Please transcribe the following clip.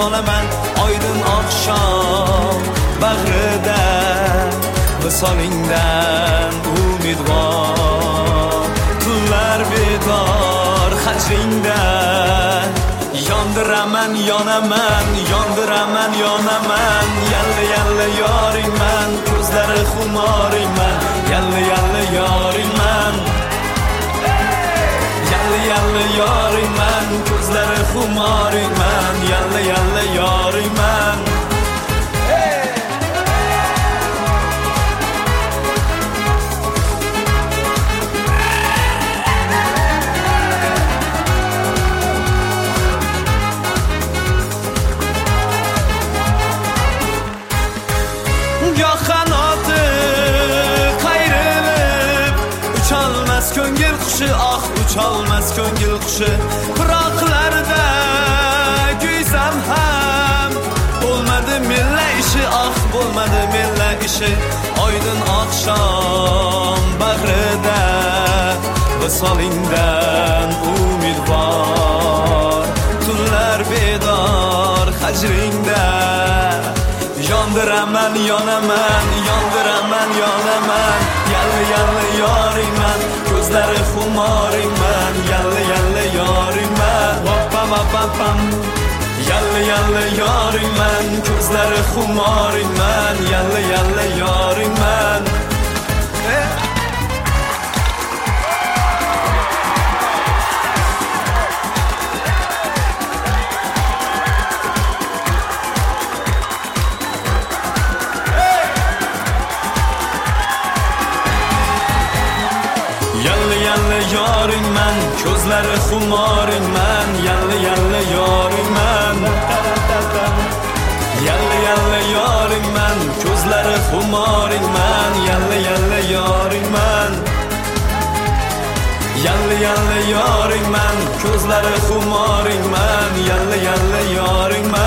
olaman oydin oqshom bag'rida visolingdan umidvor tunlar bedor hajringda yondiraman yonaman yondiraman yonaman yalla yalla yoringman ko'zlari xumoringman yalla yalla yoringman yalla yalla yoringman ko'zlari xumoringman yalla yalla yoringman ko'ngil qushi ah ucholmas ko'ngil qushi biroqlarda kuysam ham bo'lmadi milla ishi ah bo'lmadi milla ishi oydin oqshom bag'rida visolingdan umidvor tunlar bedor hajringda yondiraman yonaman yondiraman yonaman yalla yalla yoringman ko'zlari xumoringman yalla yalla yoringman pam pam pam yalla yalla yoringman ko'zlari xumoringman yalla yalla yoringman yoringman ko'zlari xumoringman yalla yalla yoringman yalla yalla yoringman ko'zlari xumoringman yalla yalla yoringman yalla yalla yoringman ko'zlari xumoringman yalla yalla yoringman